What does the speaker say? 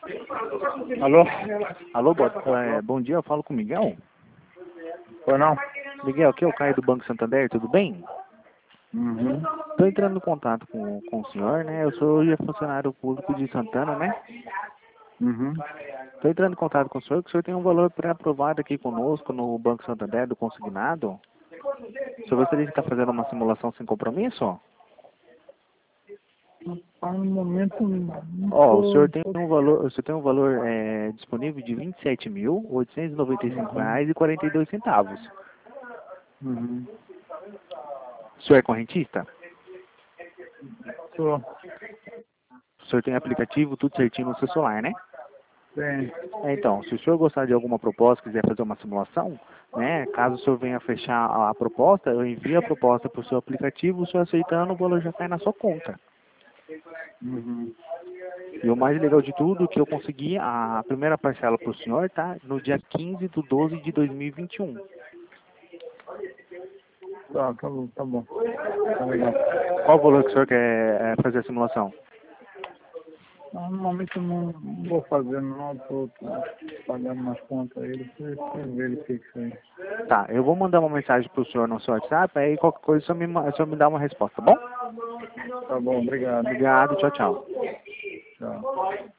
Alô? Alô, bom dia, eu falo com o Miguel. Foi não? Miguel, aqui é o Caio do Banco Santander, tudo bem? Uhum. Estou entrando em contato com o senhor, né? Eu sou hoje funcionário público de Santana, né? Uhum. Estou entrando em contato com o senhor tem um valor pré-aprovado aqui conosco no Banco Santander do consignado. O senhor gostaria de estar fazendo uma simulação sem compromisso? No momento não Ó, tô. o senhor tem um valor disponível de R$ 27.895,42. Uhum. O senhor é correntista? Tô. O senhor tem aplicativo, tudo certinho no seu celular, né? Tem. Então, se o senhor gostar de alguma proposta, quiser fazer uma simulação, né, caso o senhor venha fechar a proposta, eu envio a proposta para o seu aplicativo, o senhor aceitando, o valor já cai na sua conta. Uhum. E o mais legal de tudo, que eu consegui a primeira parcela para o senhor, tá? No dia 15/12/2021. Tá bom, tá bom. Tá legal. Qual o valor que o senhor quer fazer a simulação? Normalmente eu não vou fazer não, tô pagando nas contas aí, depois eu verifico isso aí. Tá, eu vou mandar uma mensagem para o senhor no seu WhatsApp, aí qualquer coisa o senhor me dá uma resposta, tá bom? Tá bom, obrigado. Obrigado, tchau, tchau. Tchau.